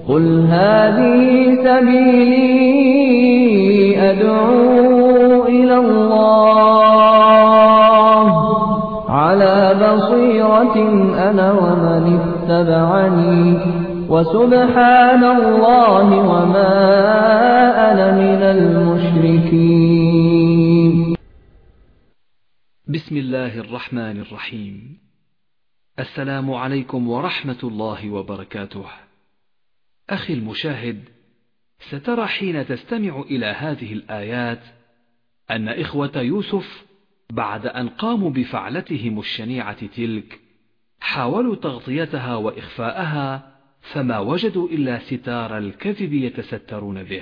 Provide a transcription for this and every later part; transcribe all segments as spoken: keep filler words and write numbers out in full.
قل هذه سبيلي أدعو إلى الله على بصيرة أنا ومن اتبعني وسبحان الله وما أنا من المشركين. بسم الله الرحمن الرحيم. السلام عليكم ورحمة الله وبركاته. أخي المشاهد، سترى حين تستمع إلى هذه الآيات أن إخوة يوسف بعد أن قاموا بفعلتهم الشنيعة تلك حاولوا تغطيتها وإخفاءها، فما وجدوا إلا ستار الكذب يتسترون به.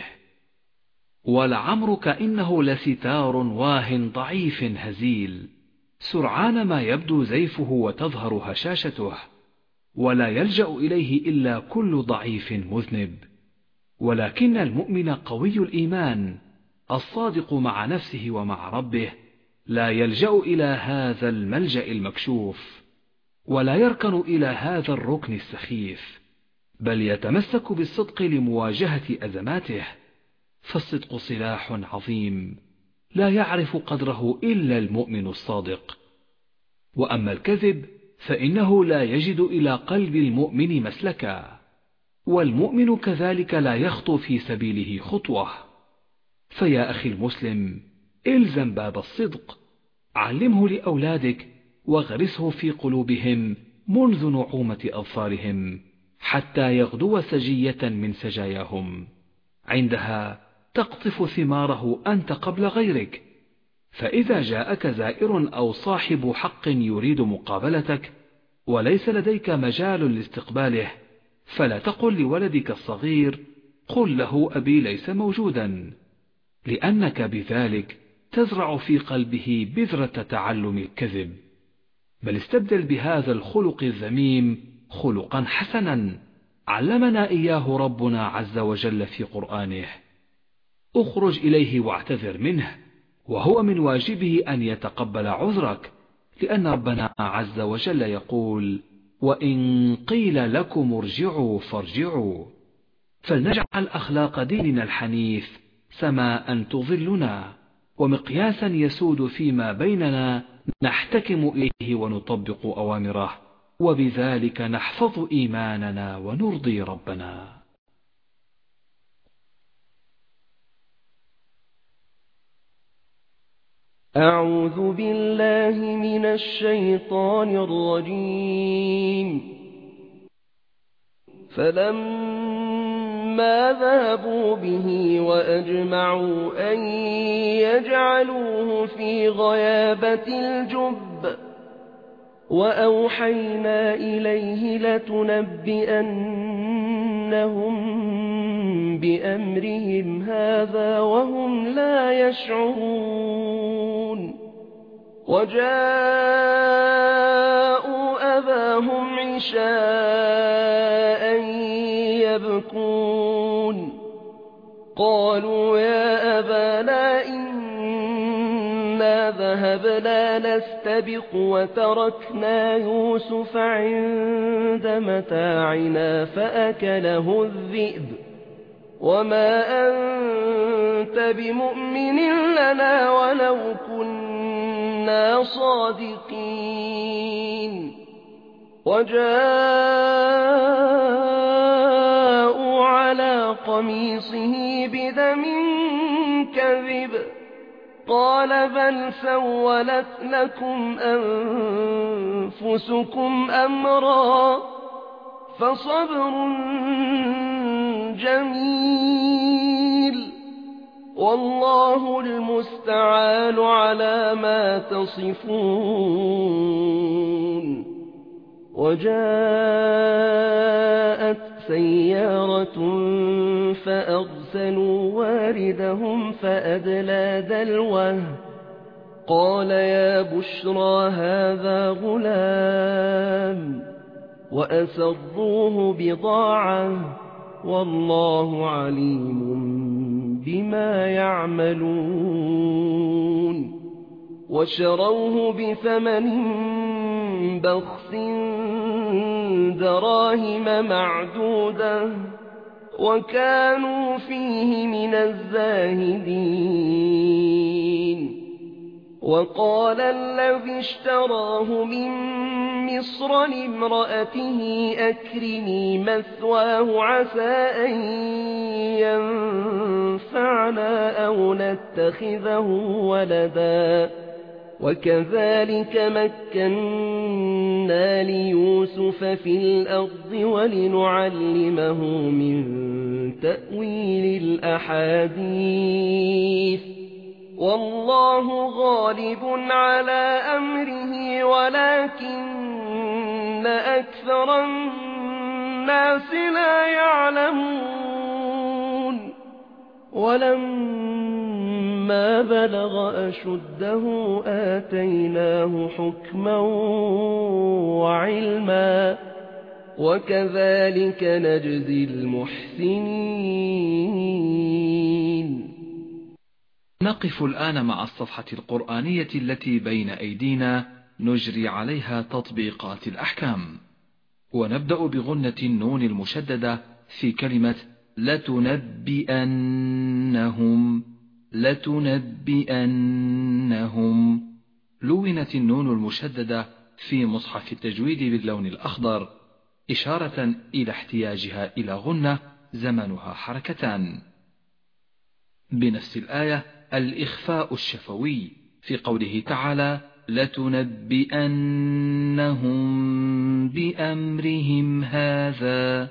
ولعمرك إنه لستار واه ضعيف هزيل، سرعان ما يبدو زيفه وتظهر هشاشته، ولا يلجأ إليه إلا كل ضعيف مذنب. ولكن المؤمن قوي الإيمان الصادق مع نفسه ومع ربه لا يلجأ إلى هذا الملجأ المكشوف، ولا يركن إلى هذا الركن السخيف، بل يتمسك بالصدق لمواجهة أزماته، فالصدق سلاح عظيم لا يعرف قدره إلا المؤمن الصادق. وأما الكذب فإنه لا يجد إلى قلب المؤمن مسلكا، والمؤمن كذلك لا يخطو في سبيله خطوة. فيا أخي المسلم، إلزم باب الصدق، علمه لأولادك واغرسه في قلوبهم منذ نعومة أظفارهم حتى يغدو سجية من سجاياهم، عندها تقطف ثماره أنت قبل غيرك. فإذا جاءك زائر أو صاحب حق يريد مقابلتك وليس لديك مجال لاستقباله، فلا تقل لولدك الصغير قل له أبي ليس موجودا، لأنك بذلك تزرع في قلبه بذرة تعلم الكذب، بل استبدل بهذا الخلق الذميم خلقا حسنا علمنا إياه ربنا عز وجل في قرآنه. اخرج إليه واعتذر منه، وهو من واجبه أن يتقبل عذرك، لأن ربنا عز وجل يقول: وإن قيل لكم ارجعوا فارجعوا. فلنجعل أخلاق ديننا الحنيف سماء تظلنا ومقياسا يسود فيما بيننا نحتكم إليه ونطبق أوامره، وبذلك نحفظ إيماننا ونرضي ربنا. أعوذ بالله من الشيطان الرجيم. فلما ذهبوا به وأجمعوا أن يجعلوه في غيابة الجب وأوحينا إليه لتنبئنهم بأمرهم هذا وهم لا يشعرون. وجاءوا أباهم عشاء يبكون، قالوا يا أبانا إنا ذهبنا نستبق وتركنا يوسف عند متاعنا فأكله الذئب وما أنت بمؤمن لنا ولو كنا صادقين. وجاءوا على قميصه بدم كذب، قال بل سولت لكم أنفسكم أمرا فصبر جميل والله المستعان على ما تصفون. وجاءت سيارة فأرسلوا واردهم فأدلى دلوه قال يا بشرى هذا غلام وأسروه بضاعة والله عليم بما يعملون. وشروه بثمن بخس دراهم معدودة وكانوا فيه من الزاهدين. وقال الذي اشتراه من مصر لامرأته أكرمي مثواه عسى أن ينفعنا أو نتخذه ولدا. وكذلك مكنا ليوسف في الأرض ولنعلمه من تأويل الأحاديث. والله غالب على أمره ولكن أكثر الناس لا يعلمون. ولما بلغ أشده آتيناه حكما وعلما وكذلك نجزي المحسنين. نقف الآن مع الصفحة القرآنية التي بين أيدينا نجري عليها تطبيقات الأحكام، ونبدأ بغنة النون المشددة في كلمة لتنبئنهم. لتنبئنهم لونت النون المشددة في مصحف التجويد باللون الأخضر إشارة إلى احتياجها إلى غنة زمنها حركتان. بنفس الآية الإخفاء الشفوي في قوله تعالى لتنبئنهم بأمرهم هذا.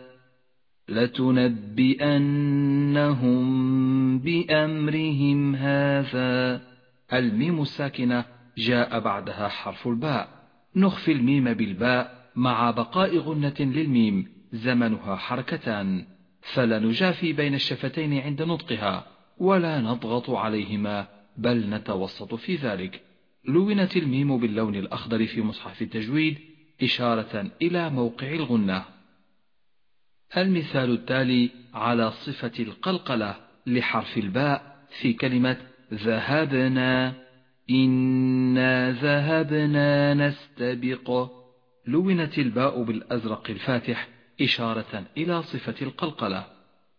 لتنبئنهم بأمرهم هذا. الميم الساكنة جاء بعدها حرف الباء، نخفي الميم بالباء مع بقاء غنة للميم زمنها حركتان، فلا نجافي بين الشفتين عند نطقها ولا نضغط عليهما بل نتوسط في ذلك. لونت الميم باللون الأخضر في مصحف التجويد إشارة إلى موقع الغنة. المثال التالي على صفة القلقلة لحرف الباء في كلمة ذهبنا. إنا ذهبنا نستبق. لونت الباء بالأزرق الفاتح إشارة إلى صفة القلقلة.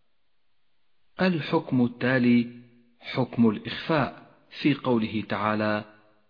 الحكم التالي حكم الإخفاء في قوله تعالى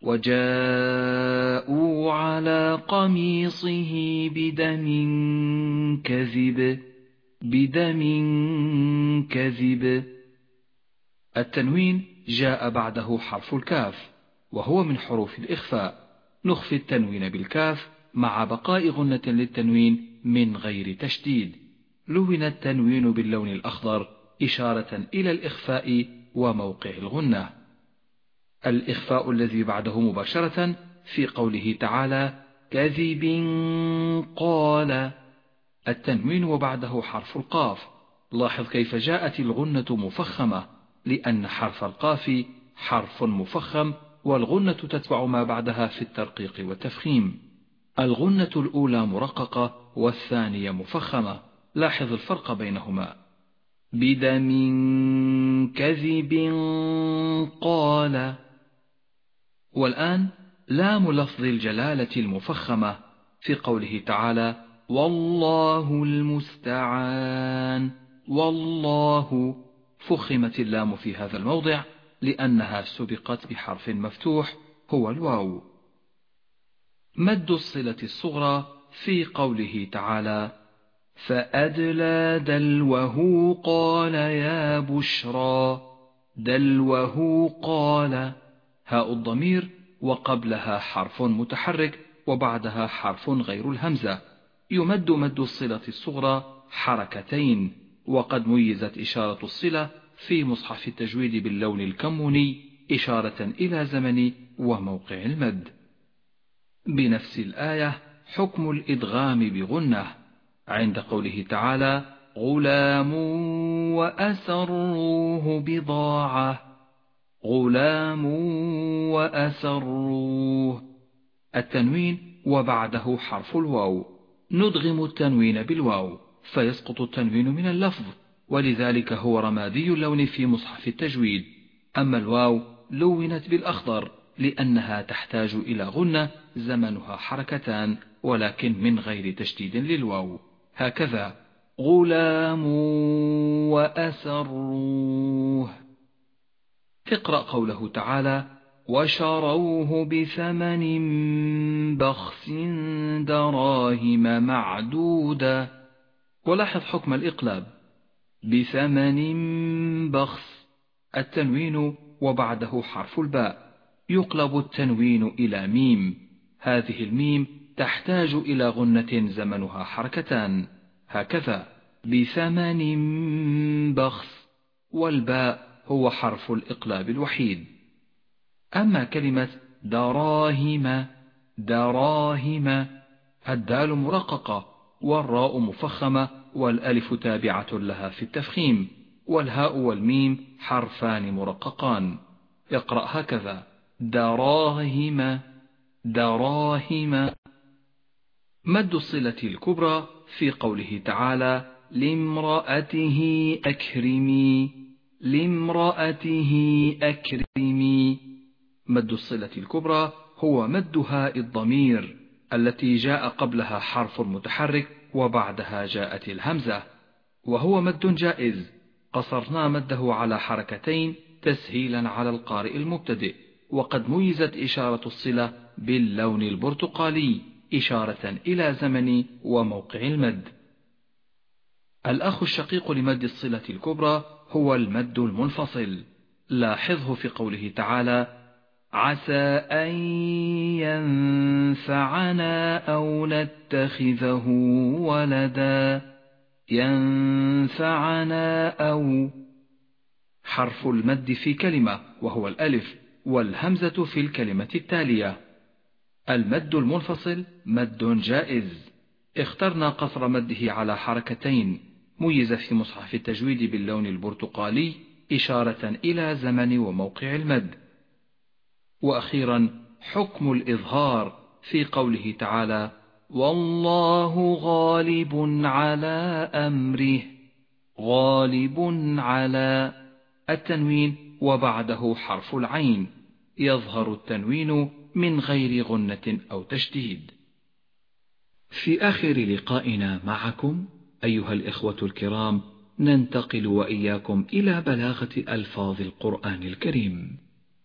وجاءوا على قميصه بدم كذب. بدم كذب. التنوين جاء بعده حرف الكاف وهو من حروف الإخفاء، نخفي التنوين بالكاف مع بقاء غنة للتنوين من غير تشديد. لون التنوين باللون الأخضر إشارة إلى الإخفاء وموقع الغنة. الإخفاء الذي بعده مباشرة في قوله تعالى كذب قال. التنوين وبعده حرف القاف. لاحظ كيف جاءت الغنة مفخمة لأن حرف القاف حرف مفخم والغنة تتبع ما بعدها في الترقيق والتفخيم. الغنة الأولى مرققة والثانية مفخمة، لاحظ الفرق بينهما. بدم كذب قال. والآن لام لفظ الجلالة المفخمة في قوله تعالى والله المستعان. والله فخمت اللام في هذا الموضع لأنها سبقت بحرف مفتوح هو الواو. مد الصلة الصغرى في قوله تعالى فأدلى دلوه قال يا بشرى. دلوه قال. هاء الضمير وقبلها حرف متحرك وبعدها حرف غير الهمزة، يمد مد الصلة الصغرى حركتين، وقد ميزت إشارة الصلة في مصحف التجويد باللون الكموني إشارة إلى زمن وموقع المد. بنفس الآية حكم الإدغام بغنة عند قوله تعالى غلام وأسروه بضاعة. غلام وأسروه. التنوين وبعده حرف الواو، ندغم التنوين بالواو فيسقط التنوين من اللفظ، ولذلك هو رمادي اللون في مصحف التجويد. أما الواو لونت بالأخضر لأنها تحتاج إلى غنة زمنها حركتان ولكن من غير تشديد للواو. هكذا غلام وأسروه. اقرأ قوله تعالى: وشروه بثمن بخس دراهم معدودة. ولاحظ حكم الإقلاب: بثمن بخس، التنوين وبعده حرف الباء، يقلب التنوين إلى ميم. هذه الميم تحتاج إلى غنة زمنها حركتان، هكذا: بثمن بخس، والباء هو حرف الإقلاب الوحيد. أما كلمة دراهم، دراهم، الدال مرققة والراء مفخمة والألف تابعة لها في التفخيم، والهاء والميم حرفان مرققان. اقرأ هكذا: دراهم، دراهم. مد الصلة الكبرى في قوله تعالى: لامرأته أكرمي، لامرأته أكرمي. مد الصلة الكبرى هو مد هاء الضمير التي جاء قبلها حرف متحرك وبعدها جاءت الهمزة، وهو مد جائز، قصرنا مده على حركتين تسهيلا على القارئ المبتدئ. وقد ميزت إشارة الصلة باللون البرتقالي إشارة إلى زمن وموقع المد. الأخ الشقيق لمد الصلة الكبرى هو المد المنفصل. لاحظه في قوله تعالى: عسى أن ينفعنا أو نتخذه ولدا، ينفعنا أو، حرف المد في كلمة وهو الألف، والهمزة في الكلمة التالية. المد المنفصل مد جائز، اخترنا قصر مده على حركتين، ميز في مصحف التجويد باللون البرتقالي إشارة إلى زمن وموقع المد. وأخيرا حكم الإظهار في قوله تعالى: والله غالب على أمره، غالب على، التنوين وبعده حرف العين، يظهر التنوين من غير غنة أو تشديد. في آخر لقائنا معكم أيها الإخوة الكرام ننتقل وإياكم إلى بلاغة ألفاظ القرآن الكريم.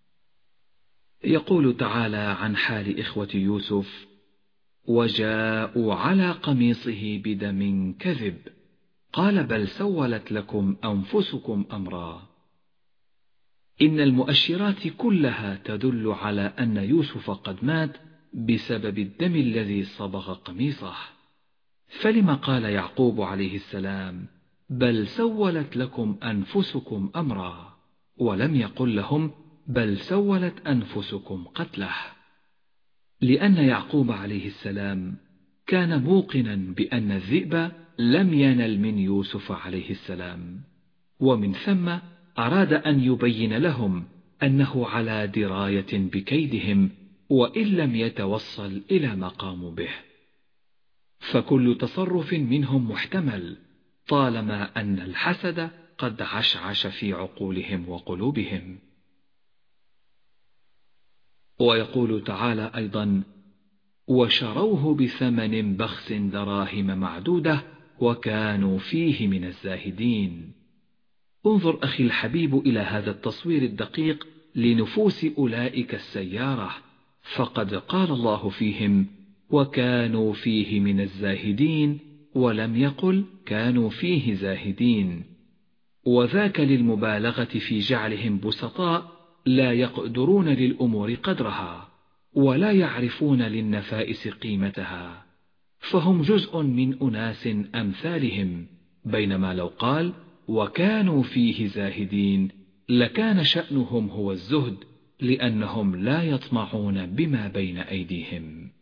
يقول تعالى عن حال إخوة يوسف: وجاءوا على قميصه بدم كذب قال بل سولت لكم أنفسكم أمرا. إن المؤشرات كلها تدل على أن يوسف قد مات بسبب الدم الذي صبغ قميصه، فلما قال يعقوب عليه السلام بل سولت لكم أنفسكم أمرا، ولم يقل لهم بل سولت أنفسكم قتله؟ لأن يعقوب عليه السلام كان موقنا بأن الذئب لم ينل من يوسف عليه السلام، ومن ثم أراد أن يبين لهم أنه على دراية بكيدهم وإن لم يتوصل إلى ما قاموا به، فكل تصرف منهم محتمل طالما أن الحسد قد عشعش في عقولهم وقلوبهم. ويقول تعالى أيضا: وشروه بثمن بخس دراهم معدودة وكانوا فيه من الزاهدين. انظر أخي الحبيب إلى هذا التصوير الدقيق لنفوس أولئك السيارة، فقد قال الله فيهم وكانوا فيه من الزاهدين، ولم يقل كانوا فيه زاهدين، وذاك للمبالغة في جعلهم بسطاء لا يقدرون للأمور قدرها ولا يعرفون للنفائس قيمتها، فهم جزء من أناس أمثالهم. بينما لو قال وكانوا فيه زاهدين لكان شأنهم هو الزهد، لأنهم لا يطمعون بما بين أيديهم.